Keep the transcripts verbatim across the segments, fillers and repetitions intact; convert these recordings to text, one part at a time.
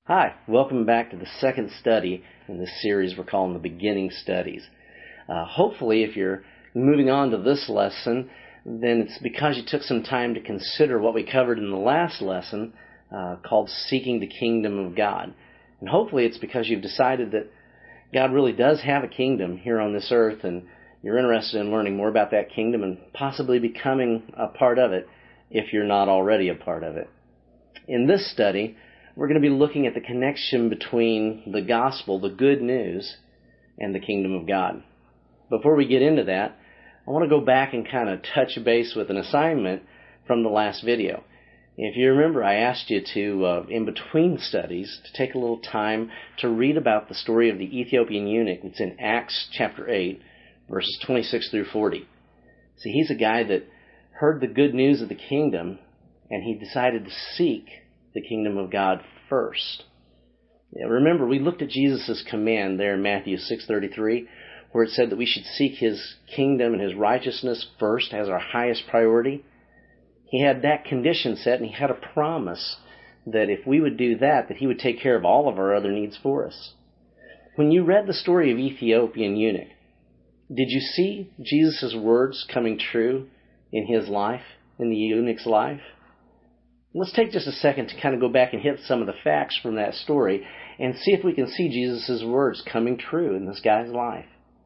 Hi, welcome back to the second study in this series we're calling the Beginning Studies. Uh, hopefully, if you're moving on to this lesson, then it's because you took some time to consider what we covered in the last lesson uh, called Seeking the Kingdom of God. And hopefully it's because you've decided that God really does have a kingdom here on this earth, and you're interested in learning more about that kingdom and possibly becoming a part of it if you're not already a part of it. In this study, we're going to be looking at the connection between the gospel, the good news, and the kingdom of God. Before we get into that, I want to go back and kind of touch base with an assignment from the last video. If you remember, I asked you to, uh, in between studies, to take a little time to read about the story of the Ethiopian eunuch. It's in Acts chapter eight, verses twenty-six through forty. See, he's a guy that heard the good news of the kingdom, and he decided to seek the kingdom of God first. Now, remember, we looked at Jesus' command there in Matthew six thirty-three, where it said that we should seek His kingdom and His righteousness first as our highest priority. He had that condition set, and He had a promise that if we would do that, that He would take care of all of our other needs for us. When you read the story of Ethiopian eunuch, did you see Jesus' words coming true in his life, in the eunuch's life? Let's take just a second to kind of go back and hit some of the facts from that story and see if we can see Jesus' words coming true in this guy's life.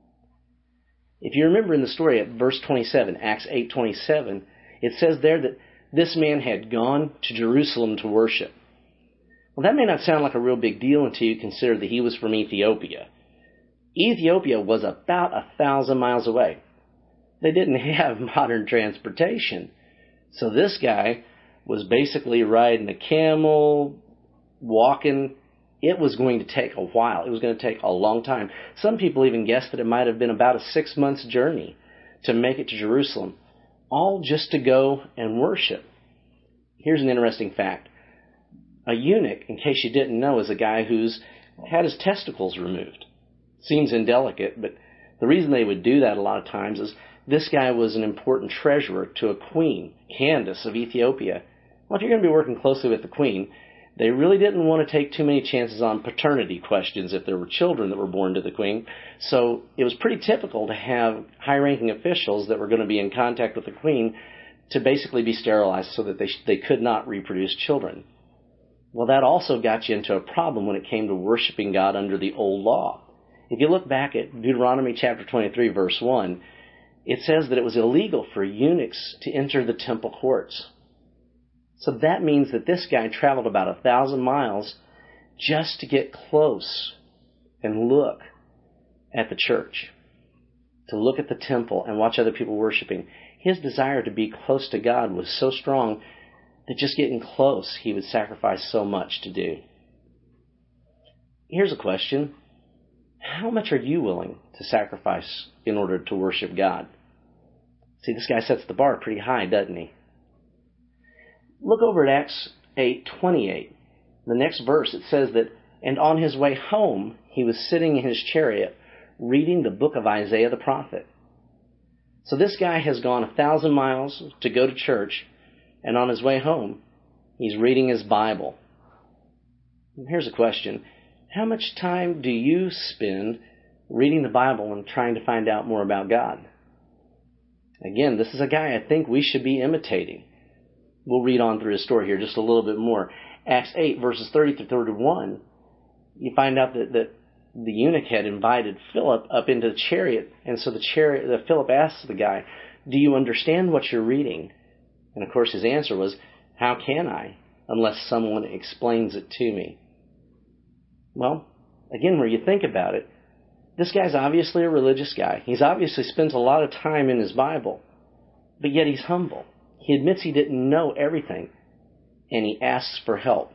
If you remember in the story at verse twenty-seven, Acts eight twenty-seven, it says there that this man had gone to Jerusalem to worship. Well, that may not sound like a real big deal until you consider that he was from Ethiopia. Ethiopia was about a thousand miles away. They didn't have modern transportation. So this guy was basically riding a camel, walking. It was going to take a while. It was going to take a long time. Some people even guessed that it might have been about a six months journey to make it to Jerusalem, all just to go and worship. Here's an interesting fact. A eunuch, in case you didn't know, is a guy who's had his testicles removed. Seems indelicate, but the reason they would do that a lot of times is this guy was an important treasurer to a queen, Candace of Ethiopia. Well, if you're going to be working closely with the queen, they really didn't want to take too many chances on paternity questions if there were children that were born to the queen. So it was pretty typical to have high-ranking officials that were going to be in contact with the queen to basically be sterilized so that they, they could not reproduce children. Well, that also got you into a problem when it came to worshiping God under the old law. If you look back at Deuteronomy chapter twenty-three, verse one, it says that it was illegal for eunuchs to enter the temple courts. So that means that this guy traveled about a thousand miles just to get close and look at the church, to look at the temple and watch other people worshiping. His desire to be close to God was so strong that just getting close, he would sacrifice so much to do. Here's a question. How much are you willing to sacrifice in order to worship God? See, this guy sets the bar pretty high, doesn't he? Look over at Acts eight twenty-eight. The next verse, it says that, and on his way home, he was sitting in his chariot reading the book of Isaiah the prophet. So this guy has gone a thousand miles to go to church, and on his way home, he's reading his Bible. And here's a question. How much time do you spend reading the Bible and trying to find out more about God? Again, this is a guy I think we should be imitating. We'll read on through his story here just a little bit more. Acts eight, verses thirty through thirty-one, you find out that, that the eunuch had invited Philip up into the chariot. And so the chariot, the Philip asks the guy, do you understand what you're reading? And of course his answer was, how can I, unless someone explains it to me? Well, again, where you think about it, this guy's obviously a religious guy. He's obviously spends a lot of time in his Bible, but yet he's humble. He admits he didn't know everything, and he asks for help.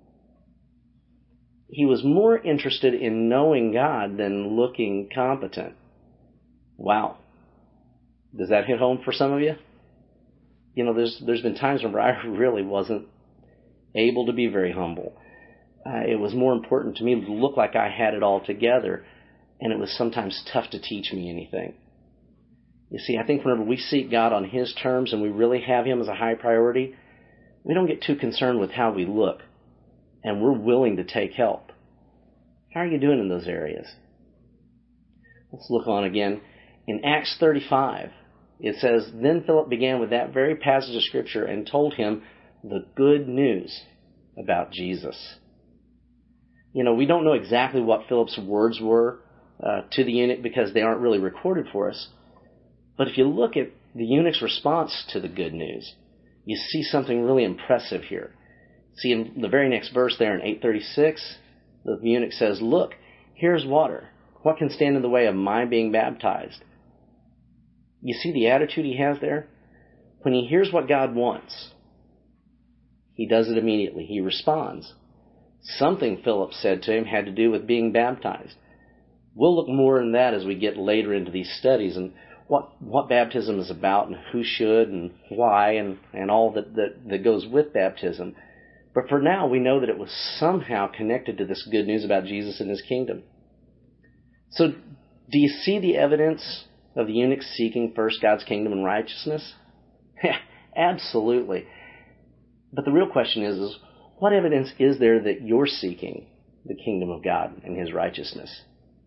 He was more interested in knowing God than looking competent. Wow. Does that hit home for some of you? You know, there's there's been times where I really wasn't able to be very humble. Uh, it was more important to me to look like I had it all together, and it was sometimes tough to teach me anything. You see, I think whenever we seek God on His terms and we really have Him as a high priority, we don't get too concerned with how we look. and we're willing to take help. How are you doing in those areas? Let's look on again. In Acts thirty-five, it says, "Then Philip began with that very passage of Scripture and told him the good news about Jesus." You know, we don't know exactly what Philip's words were uh, to the eunuch because they aren't really recorded for us. But if you look at the eunuch's response to the good news, you see something really impressive here. See, in the very next verse there in eight thirty-six, the eunuch says, "Look, here's water. What can stand in the way of my being baptized?" You see the attitude he has there? When he hears what God wants, he does it immediately. He responds. Something Philip said to him had to do with being baptized. We'll look more in that as we get later into these studies and what what baptism is about and who should and why and, and all that, that, that goes with baptism. But for now, we know that it was somehow connected to this good news about Jesus and his kingdom. So do you see the evidence of the eunuch seeking first God's kingdom and righteousness? Absolutely. But the real question is, is, what evidence is there that you're seeking the kingdom of God and his righteousness?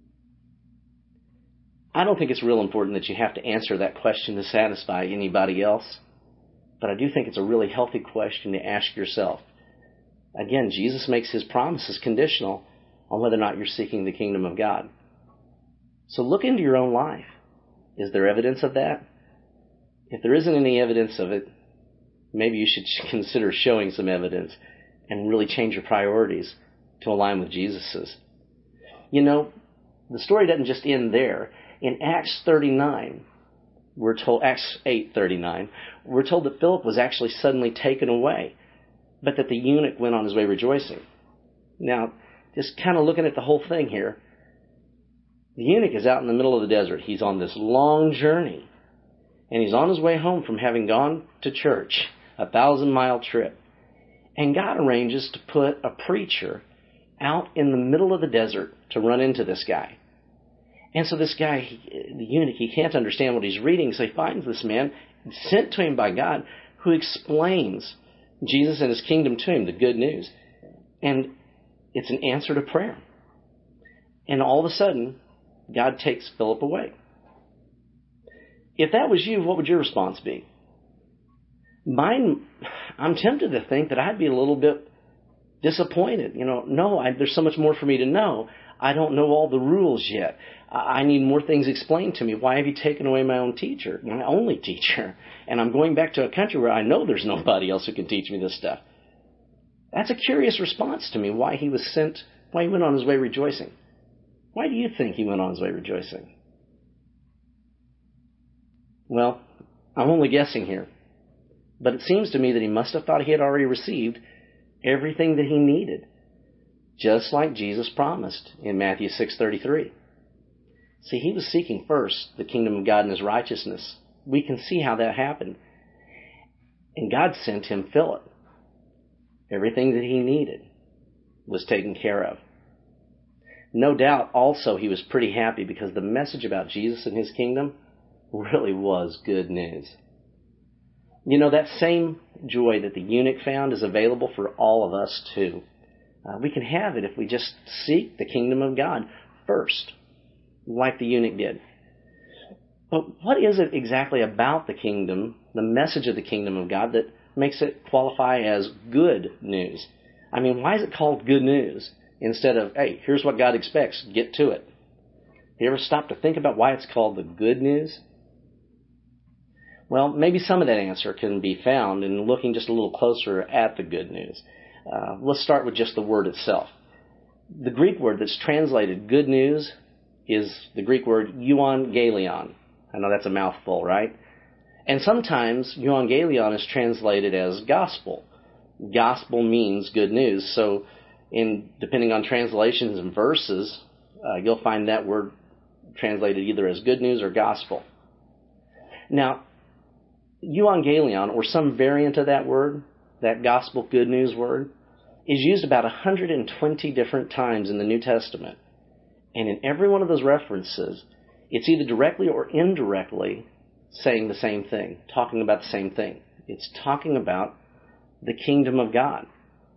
I don't think it's real important that you have to answer that question to satisfy anybody else, but I do think it's a really healthy question to ask yourself. Again, Jesus makes his promises conditional on whether or not you're seeking the kingdom of God. So look into your own life. Is there evidence of that? If there isn't any evidence of it, maybe you should consider showing some evidence and really change your priorities to align with Jesus's. You know, the story doesn't just end there. In Acts thirty-nine, we're told, Acts eight thirty-nine, we're told that Philip was actually suddenly taken away, but that the eunuch went on his way rejoicing. Now, just kind of looking at the whole thing here, the eunuch is out in the middle of the desert. He's on this long journey, and he's on his way home from having gone to church, a thousand-mile trip. And God arranges to put a preacher out in the middle of the desert to run into this guy. And so this guy, the eunuch, he can't understand what he's reading, so he finds this man sent to him by God who explains Jesus and his kingdom to him, the good news. And it's an answer to prayer. And all of a sudden, God takes Philip away. If that was you, what would your response be? Mine, I'm tempted to think that I'd be a little bit disappointed. You know, no, I, there's so much more for me to know. I don't know all the rules yet. I, I need more things explained to me. Why have you taken away my own teacher, my only teacher? And I'm going back to a country where I know there's nobody else who can teach me this stuff. That's a curious response to me, why he was sent, why he went on his way rejoicing. Why do you think he went on his way rejoicing? Well, I'm only guessing here. But it seems to me that he must have thought he had already received everything that he needed, just like Jesus promised in Matthew six thirty-three. See, he was seeking first the kingdom of God and his righteousness. We can see how that happened. And God sent him Philip. Everything that he needed was taken care of. No doubt also he was pretty happy because the message about Jesus and his kingdom really was good news. You know, that same joy that the eunuch found is available for all of us too. Uh, we can have it if we just seek the kingdom of God first, like the eunuch did. But what is it exactly about the kingdom, the message of the kingdom of God, that makes it qualify as good news? I mean, why is it called good news instead of, hey, here's what God expects, get to it? Have you ever stopped to think about why it's called the good news? Well, maybe some of that answer can be found in looking just a little closer at the good news. Uh, let's start with just the word itself. The Greek word that's translated good news is the Greek word euangelion. I know that's a mouthful, right? And sometimes euangelion is translated as gospel. Gospel means good news. So in depending on translations and verses, uh, you'll find that word translated either as good news or gospel. Now, euangelion, or some variant of that word, that gospel good news word, is used about one hundred twenty different times in the New Testament. And in every one of those references, it's either directly or indirectly saying the same thing, talking about the same thing. It's talking about the kingdom of God.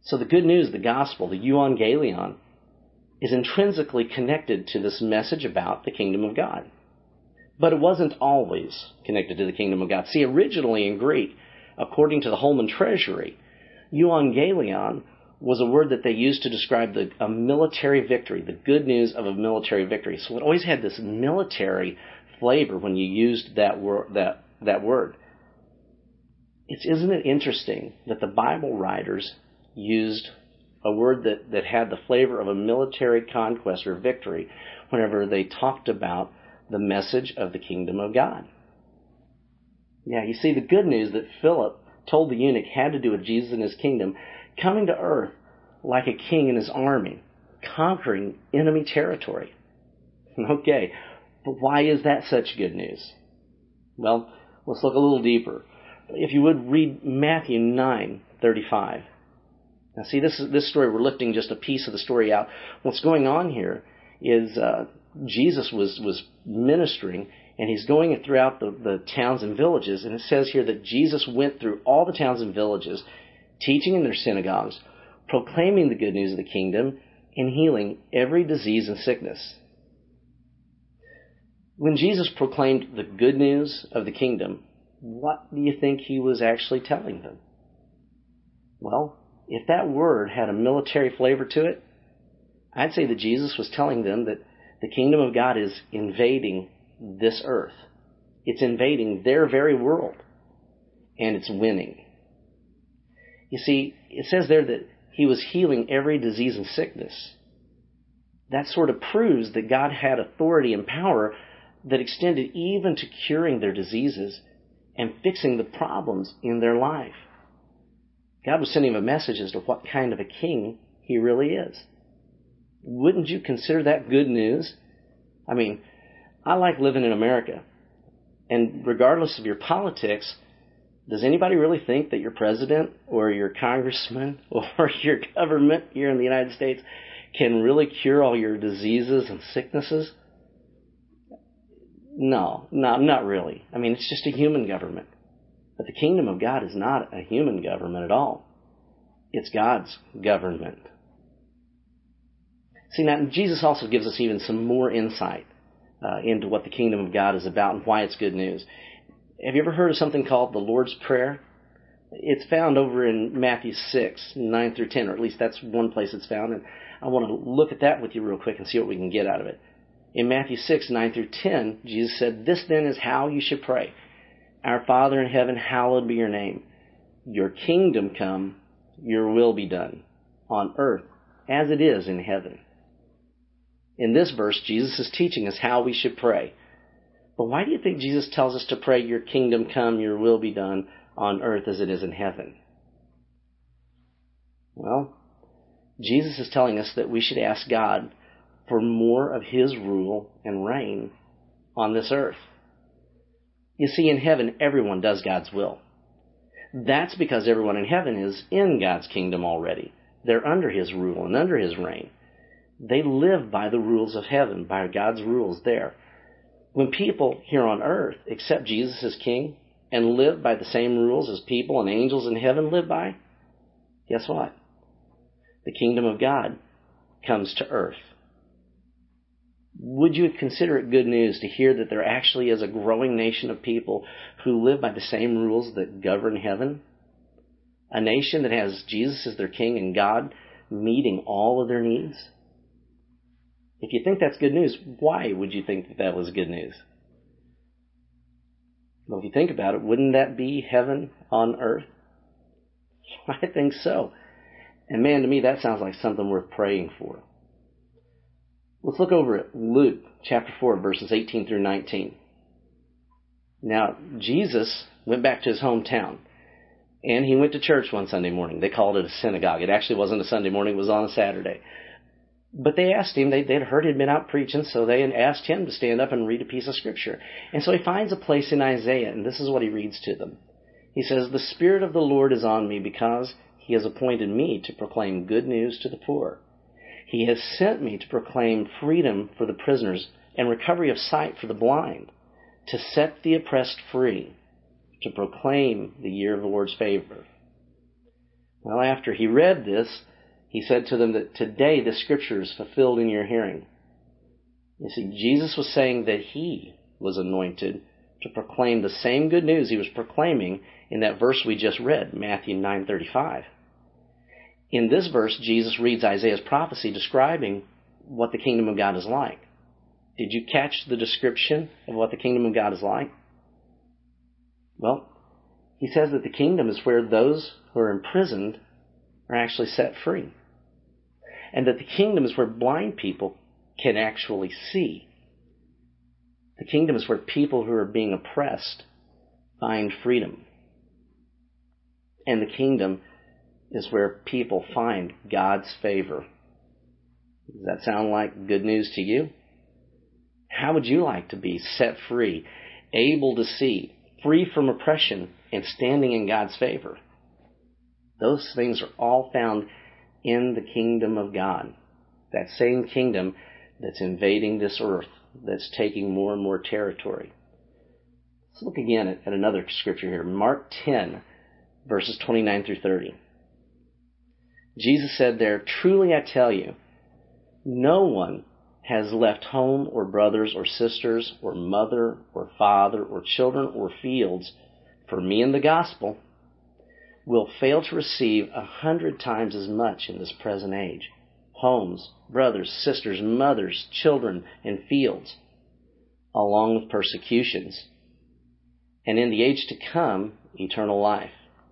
So the good news, the gospel, the euangelion, is intrinsically connected to this message about the kingdom of God. But it wasn't always connected to the kingdom of God. See, originally in Greek, according to the Holman Treasury, euangelion was a word that they used to describe the, a military victory, the good news of a military victory. So it always had this military flavor when you used that word. That, that word. It's, isn't it interesting that the Bible writers used a word that, that had the flavor of a military conquest or victory whenever they talked about the message of the kingdom of God? Yeah, you see, the good news that Philip told the eunuch had to do with Jesus and his kingdom coming to earth like a king and his army, conquering enemy territory. Okay, but why is that such good news? Well, let's look a little deeper. If you would, read Matthew nine thirty-five. Now, see, this is this story, we're lifting just a piece of the story out. What's going on here is uh, Jesus was, was ministering, and he's going throughout the, the towns and villages. And it says here that Jesus went through all the towns and villages, teaching in their synagogues, proclaiming the good news of the kingdom, and healing every disease and sickness. When Jesus proclaimed the good news of the kingdom, what do you think he was actually telling them? Well, if that word had a military flavor to it, I'd say that Jesus was telling them that the kingdom of God is invading this earth. It's invading their very world, and it's winning. You see, it says there that he was healing every disease and sickness. That sort of proves that God had authority and power that extended even to curing their diseases and fixing the problems in their life. God was sending him a message as to what kind of a king he really is. Wouldn't you consider that good news? I mean, I like living in America. And regardless of your politics, does anybody really think that your president or your congressman or your government here in the United States can really cure all your diseases and sicknesses? No, no, not really. I mean, it's just a human government. But the kingdom of God is not a human government at all. It's God's government. See, now Jesus also gives us even some more insight uh, into what the kingdom of God is about and why it's good news. Have you ever heard of something called the Lord's Prayer? It's found over in Matthew six, nine through ten, or at least that's one place it's found. And I want to look at that with you real quick and see what we can get out of it. In Matthew six, nine through ten, Jesus said, "This then is how you should pray. Our Father in heaven, hallowed be your name. Your kingdom come, your will be done, on earth as it is in heaven." In this verse, Jesus is teaching us how we should pray. But why do you think Jesus tells us to pray, "Your kingdom come, your will be done, on earth as it is in heaven"? Well, Jesus is telling us that we should ask God for more of his rule and reign on this earth. You see, in heaven, everyone does God's will. That's because everyone in heaven is in God's kingdom already. They're under his rule and under his reign. They live by the rules of heaven, by God's rules there. When people here on earth accept Jesus as king and live by the same rules as people and angels in heaven live by, guess what? The kingdom of God comes to earth. Would you consider it good news to hear that there actually is a growing nation of people who live by the same rules that govern heaven? A nation that has Jesus as their king and God meeting all of their needs? If you think that's good news, why would you think that that was good news? Well, if you think about it, wouldn't that be heaven on earth? I think so. And man, to me, that sounds like something worth praying for. Let's look over at Luke chapter four, verses eighteen through nineteen. Now, Jesus went back to his hometown, and he went to church one Sunday morning. They called it a synagogue. It actually wasn't a Sunday morning. It was on a Saturday. But they asked him, they, they'd heard he'd been out preaching, so they asked him to stand up and read a piece of Scripture. And so he finds a place in Isaiah, and this is what he reads to them. He says, "The Spirit of the Lord is on me because he has appointed me to proclaim good news to the poor. He has sent me to proclaim freedom for the prisoners and recovery of sight for the blind, to set the oppressed free, to proclaim the year of the Lord's favor." Well, after he read this, he said to them that today the scripture is fulfilled in your hearing. You see, Jesus was saying that he was anointed to proclaim the same good news he was proclaiming in that verse we just read, Matthew nine thirty-five. In this verse, Jesus reads Isaiah's prophecy describing what the kingdom of God is like. Did you catch the description of what the kingdom of God is like? Well, he says that the kingdom is where those who are imprisoned are actually set free. And that the kingdom is where blind people can actually see. The kingdom is where people who are being oppressed find freedom. And the kingdom is where people find God's favor. Does that sound like good news to you? How would you like to be set free, able to see, free from oppression, and standing in God's favor? Those things are all found in the kingdom of God. That same kingdom that's invading this earth, that's taking more and more territory. Let's look again at, at another scripture here. Mark ten, verses twenty-nine through thirty. Jesus said there, "Truly I tell you, no one has left home or brothers or sisters or mother or father or children or fields for me and the gospel will fail to receive a hundred times as much in this present age. Homes, brothers, sisters, mothers, children, and fields, along with persecutions, and in the age to come, eternal life."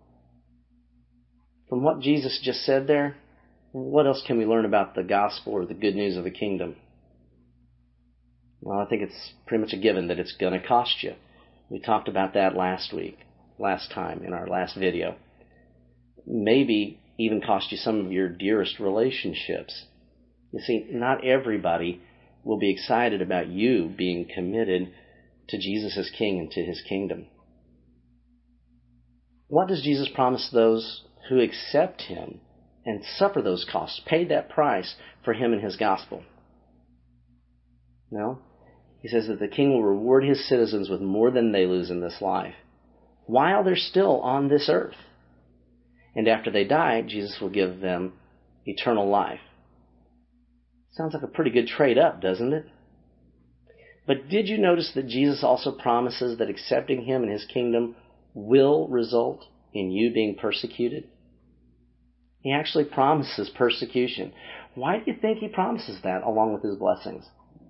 From what Jesus just said there, what else can we learn about the gospel or the good news of the kingdom? Well, I think it's pretty much a given that it's going to cost you. We talked about that last week, last time in our last video. Maybe even cost you some of your dearest relationships. You see, not everybody will be excited about you being committed to Jesus as King and to His kingdom. What does Jesus promise those who accept Him and suffer those costs, pay that price for Him and His gospel? No. He says that the King will reward His citizens with more than they lose in this life, while they're still on this earth. And after they die, Jesus will give them eternal life. Sounds like a pretty good trade-up, doesn't it? But did you notice that Jesus also promises that accepting Him and His kingdom will result in you being persecuted? He actually promises persecution. Why do you think He promises that along with His blessings?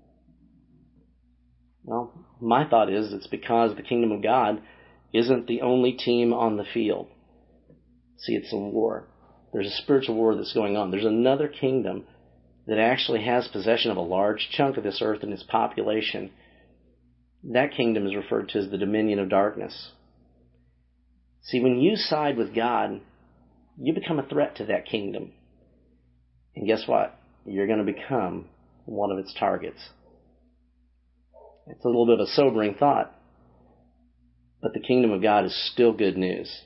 Well, my thought is it's because the kingdom of God isn't the only team on the field. See, it's a war. There's a spiritual war that's going on. There's another kingdom that actually has possession of a large chunk of this earth and its population. That kingdom is referred to as the dominion of darkness. See, when you side with God, you become a threat to that kingdom. And guess what? You're going to become one of its targets. It's a little bit of a sobering thought, but the kingdom of God is still good news.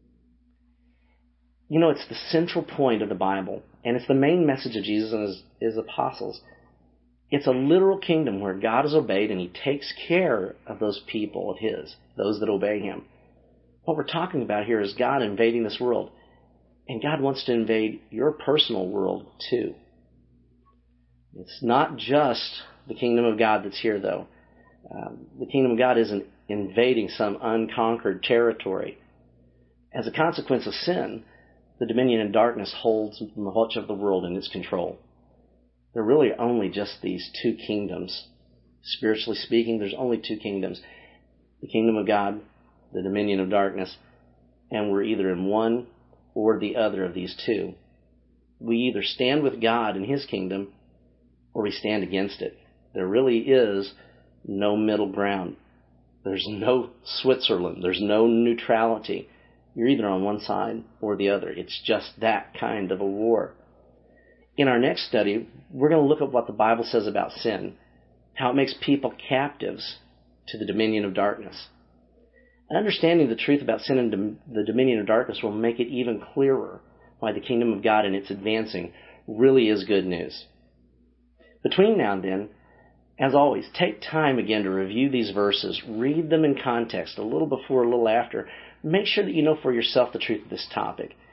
You know, it's the central point of the Bible, and it's the main message of Jesus and his, his apostles. It's a literal kingdom where God is obeyed and He takes care of those people of His, those that obey Him. What we're talking about here is God invading this world, and God wants to invade your personal world too. It's not just the kingdom of God that's here, though. Um, the kingdom of God isn't invading some unconquered territory. As a consequence of sin, the dominion of darkness holds much of the world in its control. There are really only just these two kingdoms. Spiritually speaking, there's only two kingdoms. The kingdom of God, the dominion of darkness, and we're either in one or the other of these two. We either stand with God in His kingdom or we stand against it. There really is no middle ground. There's no Switzerland. There's no neutrality. You're either on one side or the other. It's just that kind of a war. In our next study, we're going to look at what the Bible says about sin, how it makes people captives to the dominion of darkness. Understanding the truth about sin and dom- the dominion of darkness will make it even clearer why the kingdom of God and its advancing really is good news. Between now and then, as always, take time again to review these verses, read them in context, a little before, a little after. Make sure that you know for yourself the truth of this topic.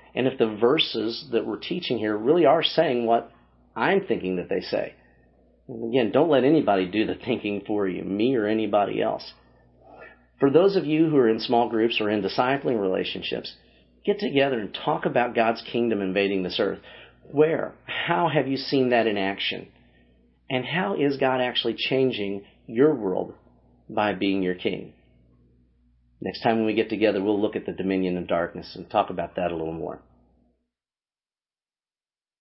and if the verses that we're teaching here really are saying what I'm thinking that they say. And again, don't let anybody do the thinking for you, me or anybody else. For those of you who are in small groups or in discipling relationships, get together and talk about God's kingdom invading this earth. Where? How have you seen that in action? And how is God actually changing your world by being your king? Next time when we get together, we'll look at the dominion of darkness and talk about that a little more.